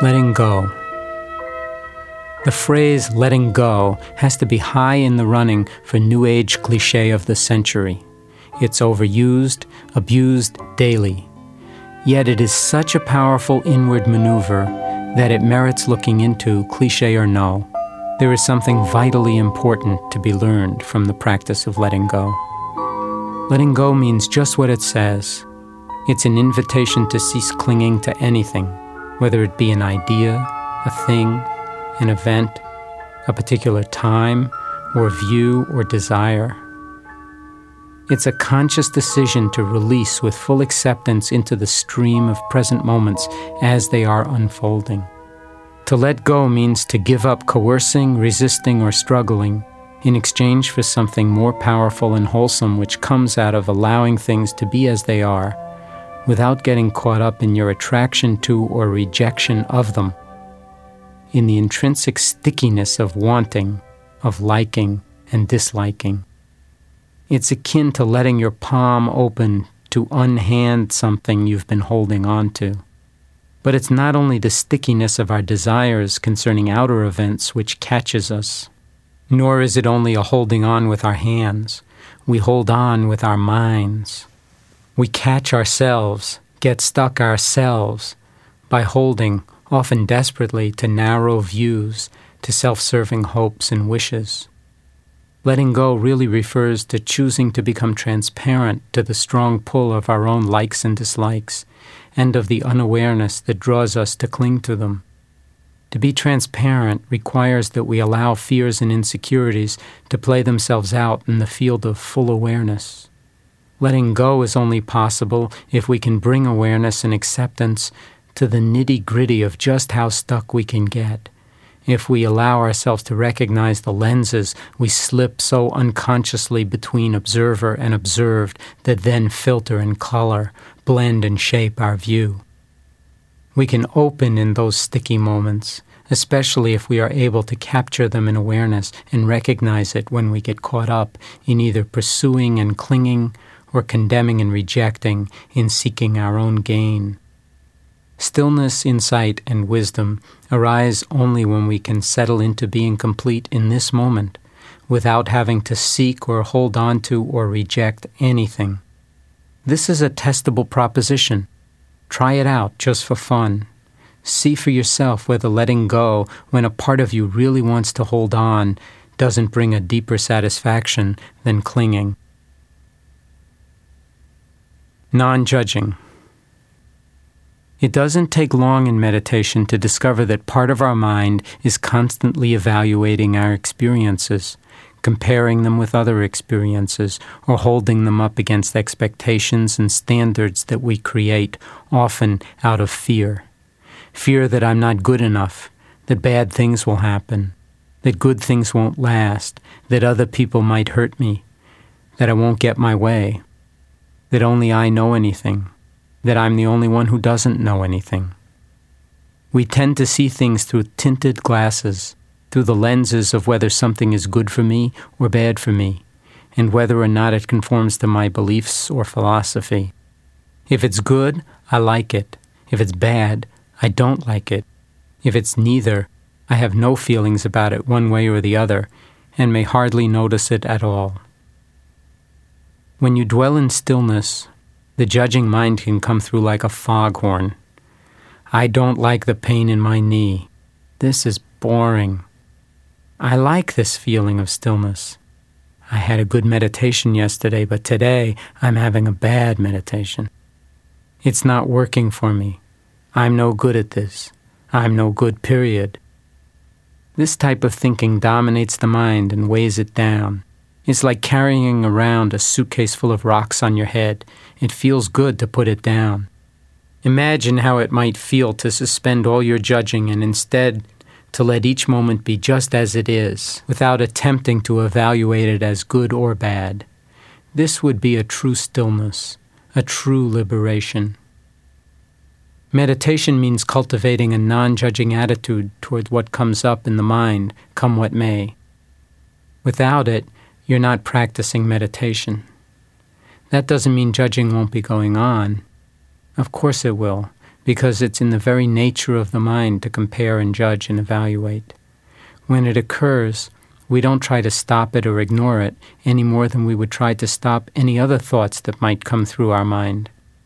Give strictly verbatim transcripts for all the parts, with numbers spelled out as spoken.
Letting go. The phrase letting go has to be high in the running for New Age cliché of the century. It's overused, abused daily. Yet it is such a powerful inward maneuver that it merits looking into, cliché or no. There is something vitally important to be learned from the practice of letting go. Letting go means just what it says. It's an invitation to cease clinging to anything, whether it be an idea, a thing, an event, a particular time, or view or desire. It's a conscious decision to release with full acceptance into the stream of present moments as they are unfolding. To let go means to give up coercing, resisting, or struggling in exchange for something more powerful and wholesome which comes out of allowing things to be as they are, without getting caught up in your attraction to or rejection of them, in the intrinsic stickiness of wanting, of liking and disliking. It's akin to letting your palm open to unhand something you've been holding on to. But it's not only the stickiness of our desires concerning outer events which catches us, nor is it only a holding on with our hands. We hold on with our minds. We catch ourselves, get stuck ourselves, by holding, often desperately, to narrow views, to self-serving hopes and wishes. Letting go really refers to choosing to become transparent to the strong pull of our own likes and dislikes, and of the unawareness that draws us to cling to them. To be transparent requires that we allow fears and insecurities to play themselves out in the field of full awareness. Letting go is only possible if we can bring awareness and acceptance to the nitty-gritty of just how stuck we can get, if we allow ourselves to recognize the lenses we slip so unconsciously between observer and observed that then filter and color, blend and shape our view. We can open in those sticky moments, especially if we are able to capture them in awareness and recognize it when we get caught up in either pursuing and clinging or condemning and rejecting in seeking our own gain. Stillness, insight, and wisdom arise only when we can settle into being complete in this moment, without having to seek or hold on to or reject anything. This is a testable proposition. Try it out just for fun. See for yourself whether letting go, when a part of you really wants to hold on, doesn't bring a deeper satisfaction than clinging. Non-judging. It doesn't take long in meditation to discover that part of our mind is constantly evaluating our experiences, comparing them with other experiences, or holding them up against expectations and standards that we create, often out of fear. Fear that I'm not good enough, that bad things will happen, that good things won't last, that other people might hurt me, that I won't get my way, that only I know anything, that I'm the only one who doesn't know anything. We tend to see things through tinted glasses, through the lenses of whether something is good for me or bad for me, and whether or not it conforms to my beliefs or philosophy. If it's good, I like it. If it's bad, I don't like it. If it's neither, I have no feelings about it one way or the other, and may hardly notice it at all. When you dwell in stillness, the judging mind can come through like a foghorn. I don't like the pain in my knee. This is boring. I like this feeling of stillness. I had a good meditation yesterday, but today I'm having a bad meditation. It's not working for me. I'm no good at this. I'm no good, period. This type of thinking dominates the mind and weighs it down. It's like carrying around a suitcase full of rocks on your head. It feels good to put it down. Imagine how it might feel to suspend all your judging and instead to let each moment be just as it is, without attempting to evaluate it as good or bad. This would be a true stillness, a true liberation. Meditation means cultivating a non-judging attitude toward what comes up in the mind, come what may. Without it, you're not practicing meditation. That doesn't mean judging won't be going on. Of course it will, because it's in the very nature of the mind to compare and judge and evaluate. When it occurs, we don't try to stop it or ignore it any more than we would try to stop any other thoughts that might come through our mind.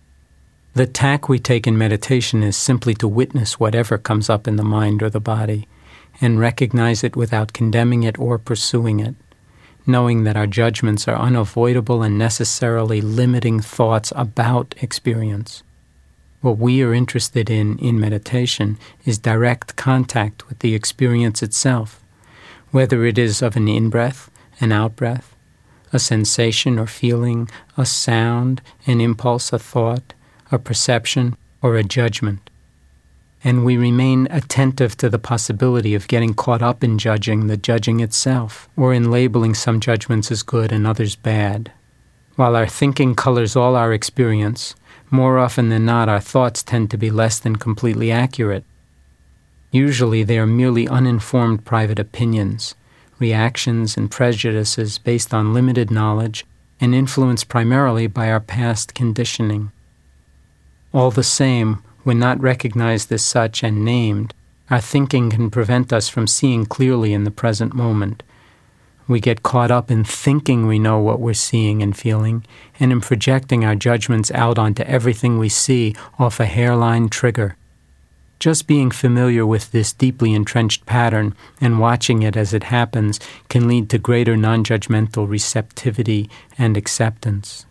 The tack we take in meditation is simply to witness whatever comes up in the mind or the body and recognize it without condemning it or pursuing it, knowing that our judgments are unavoidable and necessarily limiting thoughts about experience. What we are interested in in meditation is direct contact with the experience itself, whether it is of an in-breath, an out-breath, a sensation or feeling, a sound, an impulse, a thought, a perception, or a judgment. And we remain attentive to the possibility of getting caught up in judging the judging itself, or in labeling some judgments as good and others bad. While our thinking colors all our experience, more often than not our thoughts tend to be less than completely accurate. Usually they are merely uninformed private opinions, reactions and prejudices based on limited knowledge and influenced primarily by our past conditioning. All the same, when not recognized as such and named, our thinking can prevent us from seeing clearly in the present moment. We get caught up in thinking we know what we're seeing and feeling, and in projecting our judgments out onto everything we see off a hairline trigger. Just being familiar with this deeply entrenched pattern and watching it as it happens can lead to greater non-judgmental receptivity and acceptance.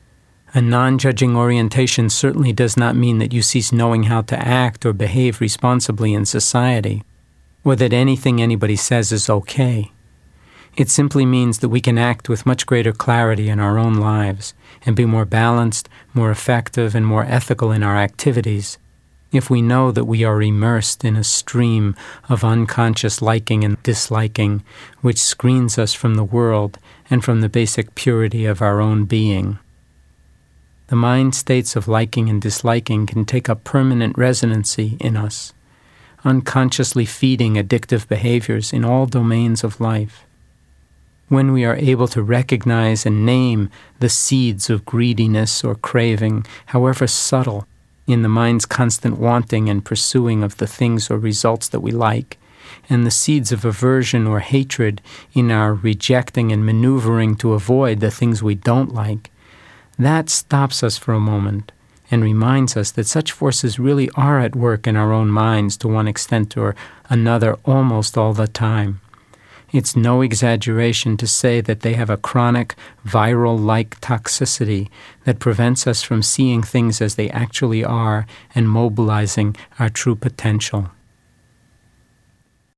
A non-judging orientation certainly does not mean that you cease knowing how to act or behave responsibly in society, or that anything anybody says is okay. It simply means that we can act with much greater clarity in our own lives and be more balanced, more effective, and more ethical in our activities if we know that we are immersed in a stream of unconscious liking and disliking which screens us from the world and from the basic purity of our own being. The mind states of liking and disliking can take up permanent residency in us, unconsciously feeding addictive behaviors in all domains of life. When we are able to recognize and name the seeds of greediness or craving, however subtle, in the mind's constant wanting and pursuing of the things or results that we like, and the seeds of aversion or hatred in our rejecting and maneuvering to avoid the things we don't like, that stops us for a moment and reminds us that such forces really are at work in our own minds to one extent or another almost all the time. It's no exaggeration to say that they have a chronic, viral-like toxicity that prevents us from seeing things as they actually are and mobilizing our true potential.